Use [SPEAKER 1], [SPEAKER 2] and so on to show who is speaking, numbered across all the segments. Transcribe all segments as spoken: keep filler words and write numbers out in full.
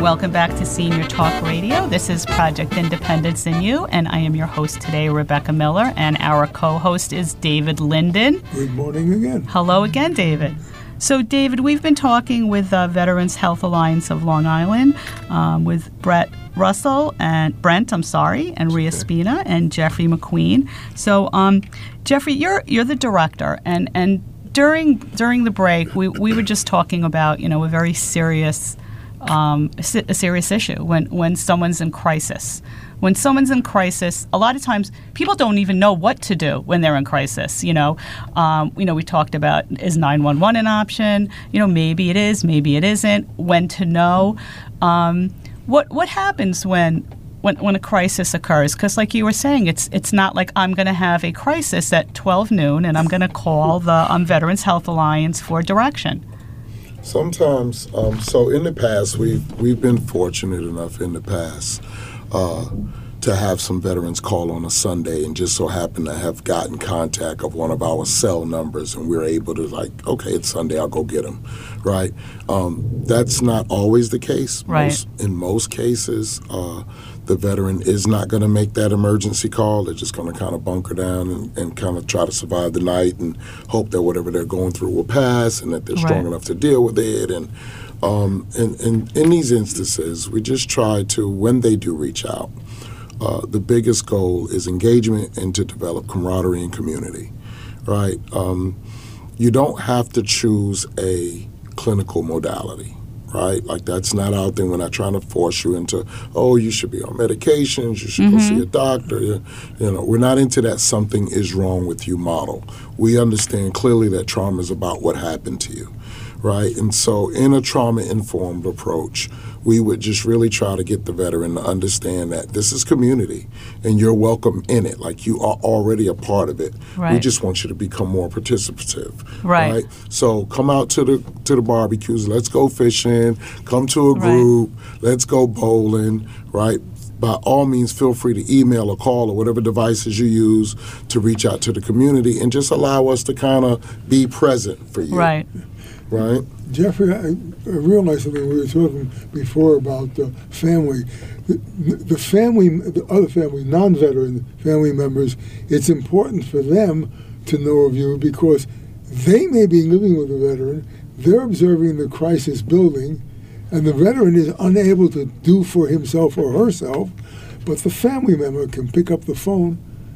[SPEAKER 1] and welcome back to Senior Talk Radio. This is Project Independence in You, and I am your host today, Rebecca Miller, and our co-host is David Linden.
[SPEAKER 2] Good morning again.
[SPEAKER 1] Hello again, David. So, David, we've been talking with uh, Veterans Health Alliance of Long Island, um, with Brett Russell and Brent, I'm sorry, and Ria Spina and Jeffrey McQueen. So, um, Jeffrey, you're you're the director, and and during during the break, we, we were just talking about, you know, a very serious um, a serious issue when when someone's in crisis. When someone's in crisis, a lot of times people don't even know what to do when they're in crisis. You know, um, you know, we talked about, is nine one one an option? You know, maybe it is, maybe it isn't. When to know. Um, what what happens when when when a crisis occurs? Because, like you were saying, it's it's not like I'm going to have a crisis at twelve noon and I'm going to call the um, Veterans Health Alliance for direction.
[SPEAKER 3] Sometimes, um, so in the past, we've we've been fortunate enough in the past. Uh, to have some veterans call on a Sunday and just so happen to have gotten contact of one of our cell numbers, and we're able to, like, okay, it's Sunday, I'll go get them, right? Um, that's not always the case.
[SPEAKER 1] Right.
[SPEAKER 3] Most, in most cases, uh, the veteran is not going to make that emergency call. They're just going to kind of bunker down and, and kind of try to survive the night and hope that whatever they're going through will pass and that they're strong
[SPEAKER 1] Right.
[SPEAKER 3] enough to deal with it. And Um, and, and in these instances, we just try to, when they do reach out, uh, the biggest goal is engagement and to develop camaraderie and community, right? Um, you don't have to choose a clinical modality, right? Like, that's not out there. We're not trying to force you into, oh, you should be on medications, you should mm-hmm. go see a doctor. You, you know, we're not into that something is wrong with you model. We understand clearly that trauma is about what happened to you. Right, and so in a trauma-informed approach, we would just really try to get the veteran to understand that this is community, and you're welcome in it. Like, you are already a part of it.
[SPEAKER 1] Right.
[SPEAKER 3] We just want you to become more participative.
[SPEAKER 1] Right.
[SPEAKER 3] right. So come out to the to the barbecues. Let's go fishing. Come to a group. Right. Let's go bowling. Right. By all means, feel free to email or call or whatever devices you use to reach out to the community, and just allow us to kind of be present for you.
[SPEAKER 1] Right.
[SPEAKER 3] Right.
[SPEAKER 2] Jeffrey, I, I realized something. We were talking before about the family. The, the family, the other family, non-veteran family members, it's important for them to know of you because they may be living with a veteran, they're observing the crisis building, and the veteran is unable to do for himself or herself, but the family member can pick up the phone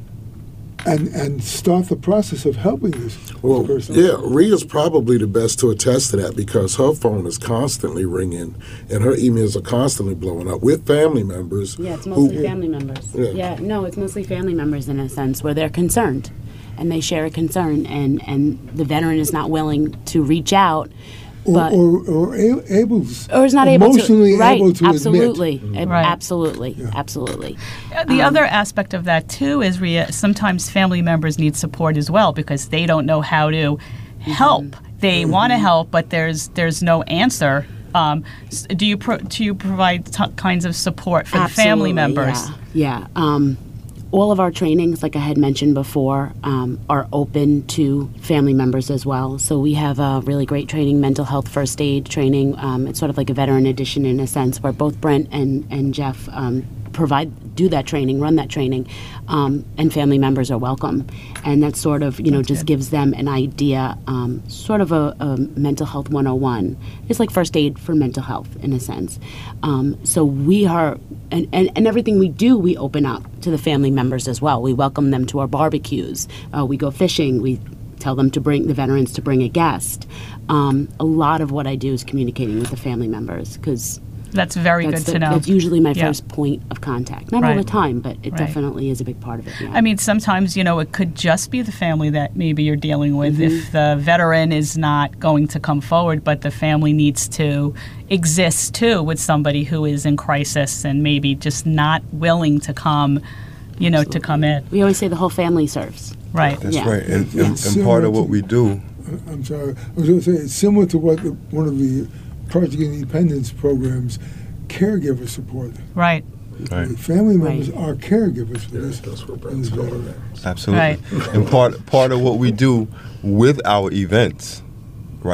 [SPEAKER 2] and and start the process of helping this
[SPEAKER 3] well,
[SPEAKER 2] person.
[SPEAKER 3] Yeah, Ria's probably the best to attest to that because her phone is constantly ringing and her emails are constantly blowing up with family members.
[SPEAKER 4] Yeah, it's mostly
[SPEAKER 3] who,
[SPEAKER 4] family members.
[SPEAKER 3] Yeah.
[SPEAKER 4] yeah, no, it's mostly family members in a sense where they're concerned and they share a concern, and, and the veteran is not willing to reach out.
[SPEAKER 2] Or,
[SPEAKER 4] But,
[SPEAKER 2] or, or a- able to,
[SPEAKER 4] or is not able to,
[SPEAKER 2] emotionally
[SPEAKER 4] right,
[SPEAKER 2] able to
[SPEAKER 4] absolutely,
[SPEAKER 2] admit.
[SPEAKER 4] ab-
[SPEAKER 1] Right.
[SPEAKER 4] absolutely, absolutely.
[SPEAKER 1] Uh, The
[SPEAKER 4] Um,
[SPEAKER 1] other aspect of that, too, is Ria, sometimes family members need support as well because they don't know how to help.
[SPEAKER 4] Mm-hmm.
[SPEAKER 1] They mm-hmm. want to help, but there's there's no answer. Um, s- do you pro- do you provide t- kinds of support for the family
[SPEAKER 4] Absolutely,
[SPEAKER 1] members?
[SPEAKER 4] Yeah, yeah. Um, all of our trainings, like I had mentioned before, um, are open to family members as well. So we have a really great training, mental health first aid training. Um, it's sort of like a veteran edition in a sense, where both Brent and, and Jeff um, provide do that training, run that training, um, and family members are welcome. And that sort of, you know, just gives them an idea, um, sort of a, a mental health one oh one. It's like first aid for mental health in a sense. Um, so we are, and, and, and everything we do, we open up to the family members as well. We welcome them to our barbecues. Uh, we go fishing. We tell them to bring the veterans to bring a guest. Um, a lot of what I do is communicating with the family members because
[SPEAKER 1] That's very
[SPEAKER 4] that's
[SPEAKER 1] good
[SPEAKER 4] the-
[SPEAKER 1] to know.
[SPEAKER 4] That's usually my
[SPEAKER 1] Yeah.
[SPEAKER 4] first point of contact. Not all
[SPEAKER 1] Right.
[SPEAKER 4] the time, but it
[SPEAKER 1] Right.
[SPEAKER 4] definitely is a big part of it. Yeah.
[SPEAKER 1] I mean, sometimes, you know, it could just be the family that maybe you're dealing with.
[SPEAKER 4] Mm-hmm.
[SPEAKER 1] If the veteran is not going to come forward, but the family needs to exist, too, with somebody who is in crisis and maybe just not willing to come, you know, to come in.
[SPEAKER 4] we always say the whole family serves.
[SPEAKER 1] Right.
[SPEAKER 5] That's
[SPEAKER 4] Yeah.
[SPEAKER 5] right. And, and,
[SPEAKER 2] It's
[SPEAKER 5] and part
[SPEAKER 2] similar
[SPEAKER 5] of what
[SPEAKER 2] to-
[SPEAKER 5] we do,
[SPEAKER 2] I'm sorry. I was going to say it's similar to what the, one of the Project Independence programs, caregiver support.
[SPEAKER 1] Right.
[SPEAKER 5] right?
[SPEAKER 2] The family members
[SPEAKER 4] Right.
[SPEAKER 2] are caregivers for
[SPEAKER 3] Yeah,
[SPEAKER 2] this.
[SPEAKER 3] that's what
[SPEAKER 2] for
[SPEAKER 3] Brent's
[SPEAKER 2] this
[SPEAKER 3] going
[SPEAKER 2] veteran.
[SPEAKER 3] at.
[SPEAKER 5] Absolutely.
[SPEAKER 1] Right.
[SPEAKER 5] And part part of what we do with our events, right,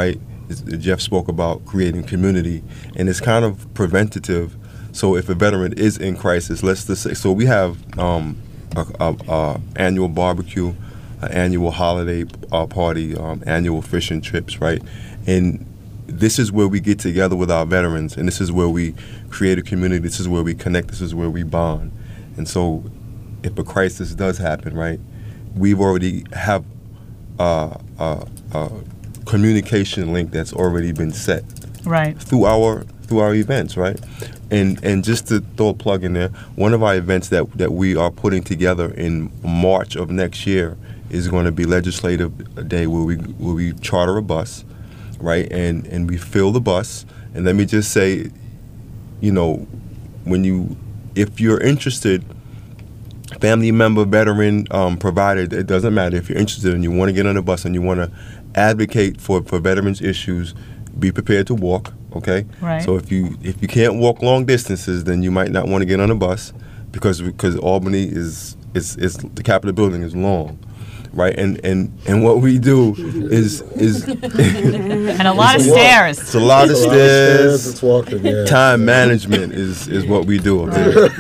[SPEAKER 5] is, Jeff spoke about creating community, and it's kind of preventative. So if a veteran is in crisis, let's just say, so we have um, a, a, a annual barbecue, an annual holiday uh, party, um, annual fishing trips, right? And this is where we get together with our veterans, and this is where we create a community. This is where we connect. This is where we bond. And so if a crisis does happen, right, we've already have a, a, a communication link that's already been set
[SPEAKER 1] Right.
[SPEAKER 5] through our through our events, right? And and just to throw a plug in there, one of our events that, that we are putting together in March of next year is going to be Legislative Day, where we where we charter a bus, right? And and we fill the bus. And let me just say, you know, when you if you're interested, family member, veteran, um, provider, it doesn't matter. If you're interested and you want to get on the bus and you want to advocate for, for veterans' issues, be prepared to walk, okay?
[SPEAKER 1] Right.
[SPEAKER 5] So if you if you can't walk long distances, then you might not want to get on a bus because because Albany is is, is the Capitol building is long, right? And and, and what we do is is
[SPEAKER 1] And a lot of
[SPEAKER 3] It's a walk.
[SPEAKER 1] stairs.
[SPEAKER 5] it's a lot of
[SPEAKER 3] It's a lot of
[SPEAKER 5] stairs.
[SPEAKER 3] It's walking. Yeah.
[SPEAKER 5] Time management is, is what we do.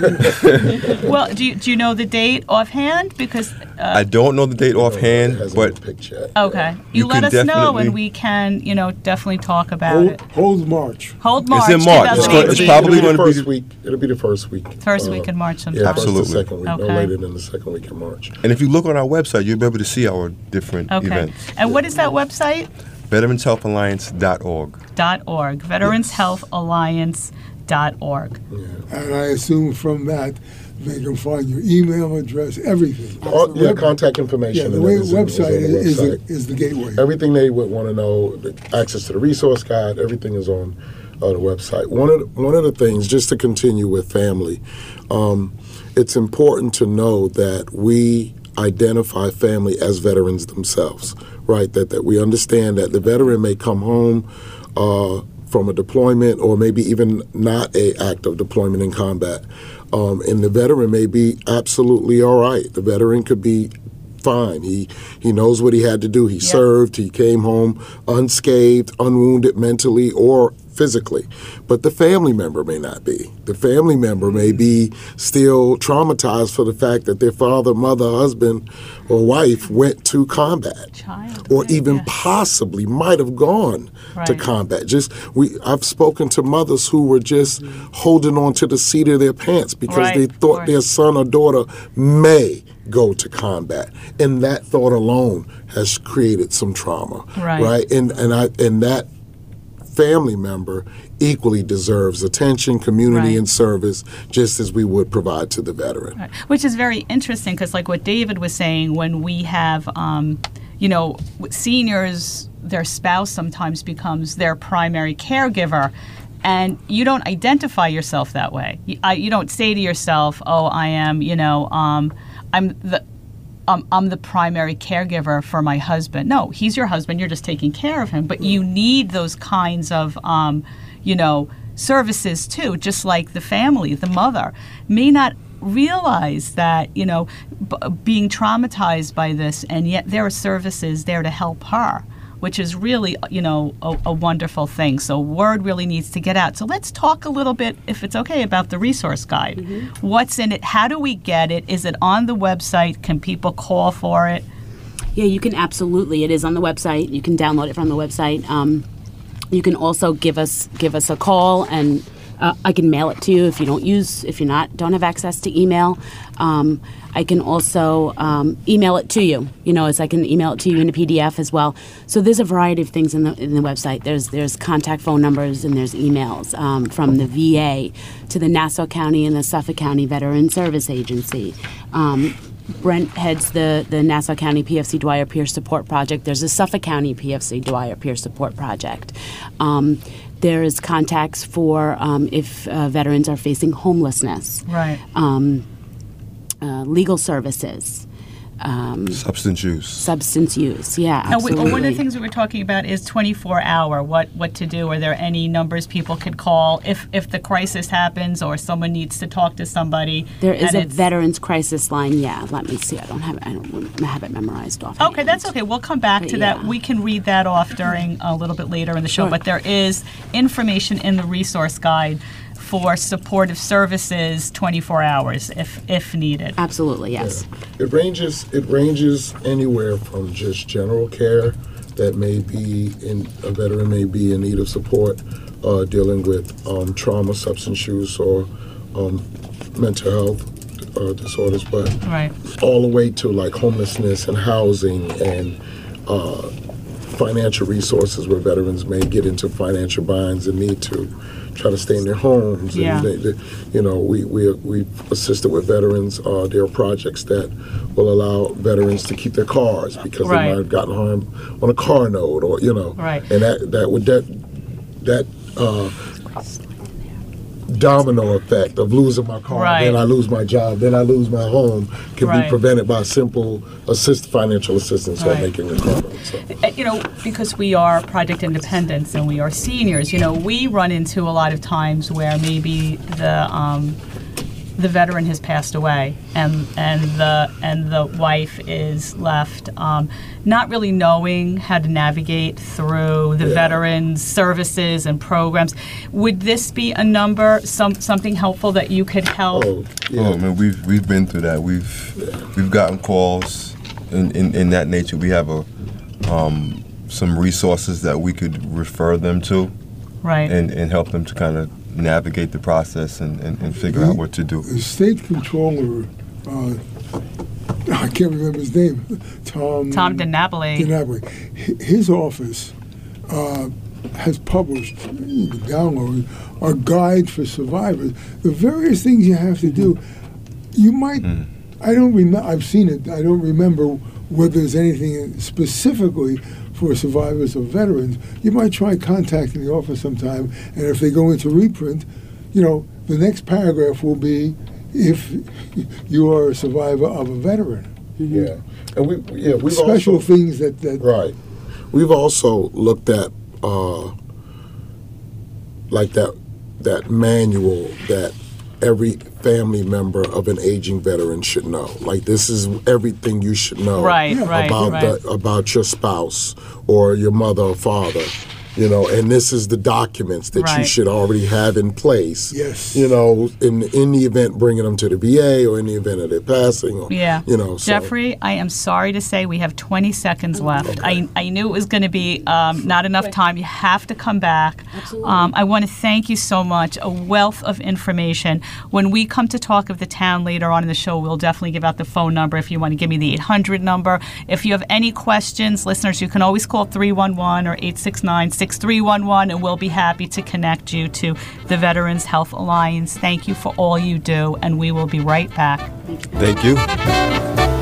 [SPEAKER 5] Okay?
[SPEAKER 1] Well, do you, do you know the date offhand? Because
[SPEAKER 5] I don't know the date
[SPEAKER 3] It
[SPEAKER 5] offhand,
[SPEAKER 3] hasn't
[SPEAKER 5] but
[SPEAKER 3] been picked yet.
[SPEAKER 1] okay, you,
[SPEAKER 5] You
[SPEAKER 1] let
[SPEAKER 5] can
[SPEAKER 1] us know,
[SPEAKER 5] definitely-
[SPEAKER 1] and we can, you know, definitely talk about
[SPEAKER 2] Hold,
[SPEAKER 1] it.
[SPEAKER 2] hold March.
[SPEAKER 1] Hold March.
[SPEAKER 5] in March. It's gonna- it's
[SPEAKER 1] twenty eighteen.
[SPEAKER 5] probably
[SPEAKER 3] It'll be
[SPEAKER 5] gonna
[SPEAKER 3] the
[SPEAKER 5] be
[SPEAKER 3] first
[SPEAKER 5] the-
[SPEAKER 3] week. It'll be the first week.
[SPEAKER 1] First
[SPEAKER 3] Uh,
[SPEAKER 1] week in March sometime.
[SPEAKER 3] Yeah,
[SPEAKER 5] Absolutely.
[SPEAKER 3] first or second week. No
[SPEAKER 1] Okay.
[SPEAKER 3] later than the second week in March.
[SPEAKER 5] and if you look on our website, you'll be able to see our different
[SPEAKER 1] Okay.
[SPEAKER 5] events.
[SPEAKER 1] And what is that website?
[SPEAKER 5] veterans health alliance dot org.
[SPEAKER 1] Dot org. Veterans Health Alliance dot org.
[SPEAKER 2] And I assume from that, they can find your email address, everything.
[SPEAKER 3] Oh, yeah,
[SPEAKER 2] Web-
[SPEAKER 3] contact information.
[SPEAKER 2] Yeah, the
[SPEAKER 3] and
[SPEAKER 2] way
[SPEAKER 3] everything is on
[SPEAKER 2] website
[SPEAKER 3] the
[SPEAKER 2] is,
[SPEAKER 3] website.
[SPEAKER 2] the, is the gateway.
[SPEAKER 3] Everything they would want to know, the access to the resource guide, everything is on uh, the website. One of the, one of the things, just to continue with family, um, it's important to know that we identify family as veterans themselves, right? That that we understand that the veteran may come home uh, from a deployment or maybe even not a active deployment in combat, um, and the veteran may be absolutely all right. The veteran could be fine. He he knows what he had to do. He served. He came home unscathed, unwounded mentally or physically. But the family member may not be. The family member may be still traumatized for the fact that their father, mother, husband, or wife went to combat.
[SPEAKER 1] Child.
[SPEAKER 3] Or
[SPEAKER 1] yeah,
[SPEAKER 3] even
[SPEAKER 1] yeah.
[SPEAKER 3] possibly might have gone to
[SPEAKER 1] Right.
[SPEAKER 3] combat. Just we, I've spoken to mothers who were just holding on to the seat of their pants because
[SPEAKER 1] Right,
[SPEAKER 3] they
[SPEAKER 1] of
[SPEAKER 3] thought
[SPEAKER 1] course.
[SPEAKER 3] their son or daughter may go to combat, and that thought alone has created some trauma.
[SPEAKER 1] Right.
[SPEAKER 3] Right. And and I and that family member equally deserves attention, community,
[SPEAKER 1] Right.
[SPEAKER 3] and service, just as we would provide to the veteran.
[SPEAKER 1] Right. Which is very interesting because, like what David was saying, when we have, um, you know, seniors, their spouse sometimes becomes their primary caregiver, and you don't identify yourself that way. You, I, you don't say to yourself, "Oh, I am," you know, um, I'm the. Um, I'm the primary caregiver for my husband. No, he's your husband. You're just taking care of him. But you need those kinds of, um, you know, services too. Just like the family, the mother may not realize that, you know, b- being traumatized by this, and yet there are services there to help her, which is really, you know, a, a wonderful thing. So word really needs to get out. So let's talk a little bit, if it's okay, about the resource guide.
[SPEAKER 4] Mm-hmm.
[SPEAKER 1] What's in it? How do we get it? Is it on the website? Can people call for it?
[SPEAKER 4] Yeah, you can absolutely. It is on the website. You can download it from the website. Um, you can also give us give us a call, and uh, I can mail it to you if you don't use if you're not don't have access to email. Um, I can also um, email it to you. You know, as I can email it to you in a P D F as well. So there's a variety of things in the in the website. There's there's contact phone numbers and there's emails um, from the V A to the Nassau County and the Suffolk County Veteran Service Agency. Um, Brent heads the, the Nassau County P F C Dwyer Peer Support Project. There's a Suffolk County P F C Dwyer Peer Support Project. Um, there is contacts for um, if uh, veterans are facing homelessness.
[SPEAKER 1] Right.
[SPEAKER 4] Um, uh, legal services. um,
[SPEAKER 5] Substance use.
[SPEAKER 4] substance use. Yeah,
[SPEAKER 1] And we,
[SPEAKER 4] absolutely.
[SPEAKER 1] one of the things we were talking about is twenty-four hour, what, what to do. Are there any numbers people could call if, if the crisis happens or someone needs to talk to somebody?
[SPEAKER 4] There is
[SPEAKER 1] and
[SPEAKER 4] a
[SPEAKER 1] it's-
[SPEAKER 4] Veterans Crisis Line. Yeah, let me see. I don't have it. I don't have it memorized off.
[SPEAKER 1] Okay, that's okay. We'll come back to that.
[SPEAKER 4] Yeah.
[SPEAKER 1] We can read that off during a little bit later in the show.
[SPEAKER 4] Sure.
[SPEAKER 1] But there is information in the resource guide for supportive services twenty-four hours if if needed.
[SPEAKER 4] Absolutely, yes.
[SPEAKER 3] It ranges. It ranges anywhere from just general care that may be in a veteran may be in need of support, uh, dealing with um, trauma, substance use, or um, mental health uh, disorders, but
[SPEAKER 1] Right.
[SPEAKER 3] all the way to like homelessness and housing and uh, financial resources where veterans may get into financial binds and need to try to stay in their homes.
[SPEAKER 1] Yeah.
[SPEAKER 3] And they, they, you know, we, we, we've assisted with veterans. Uh, there are projects that will allow veterans to keep their cars because
[SPEAKER 1] Right.
[SPEAKER 3] they might have gotten harmed on a car note or, you know.
[SPEAKER 1] Right.
[SPEAKER 3] And that, that would, that, that, uh, domino effect of losing my car,
[SPEAKER 1] Right.
[SPEAKER 3] then I lose my job, then I lose my home can
[SPEAKER 1] Right.
[SPEAKER 3] be prevented by simple assist financial assistance or
[SPEAKER 1] Right.
[SPEAKER 3] making a car note. So.
[SPEAKER 1] Uh, You know, because we are Project Independence and we are seniors, you know, we run into a lot of times where maybe the um, the veteran has passed away and and the and the wife is left um, not really knowing how to navigate through the
[SPEAKER 3] Yeah.
[SPEAKER 1] veterans services and programs. Would this be a number, some something helpful that you could help?
[SPEAKER 3] Oh, yeah.
[SPEAKER 5] Oh man, we've we've been through that. We've we've gotten calls in, in, in that nature. We have a um, some resources that we could refer them to
[SPEAKER 1] Right.
[SPEAKER 5] and, and help them to kind of navigate the process and, and, and figure out what to do.
[SPEAKER 2] The state controller, uh, I can't remember his name, Tom.
[SPEAKER 1] Tom DiNapoli.
[SPEAKER 2] DiNapoli. H- His office uh, has published, you can download it, a guide for survivors. The various things you have to do. You might, I don't remember, I've seen it, I don't remember whether there's anything specifically for survivors or veterans. You might try contacting the office sometime, and if they go into reprint, you know, the next paragraph will be if you are a survivor of a veteran.
[SPEAKER 3] Yeah, and we yeah we've
[SPEAKER 2] Special
[SPEAKER 3] also,
[SPEAKER 2] things that, that
[SPEAKER 3] right. We've also looked at uh, like that that manual that every family member of an aging veteran should know. Like this is everything you should know
[SPEAKER 1] Right, right,
[SPEAKER 3] about
[SPEAKER 1] right.
[SPEAKER 3] the about your spouse or your mother or father. You know, and this is the documents that you
[SPEAKER 1] Right.
[SPEAKER 3] should already have in place.
[SPEAKER 2] Yes.
[SPEAKER 3] You know, in in the event bringing them to the V A or in the event of their passing. Or,
[SPEAKER 1] Yeah.
[SPEAKER 3] You know, so.
[SPEAKER 1] Jeffrey, I am sorry to say we have twenty seconds left. I, I knew it was going to be um, not enough time. You have to come back.
[SPEAKER 4] Absolutely.
[SPEAKER 1] Um, I want to thank you so much. A wealth of information. When we come to talk of the town later on in the show, we'll definitely give out the phone number if you want to give me the eight hundred number. If you have any questions, listeners, you can always call three one one or eight six nine, six three one one, and we'll be happy to connect you to the Veterans Health Alliance. Thank you for all you do, and we will be right back.
[SPEAKER 5] Thank you.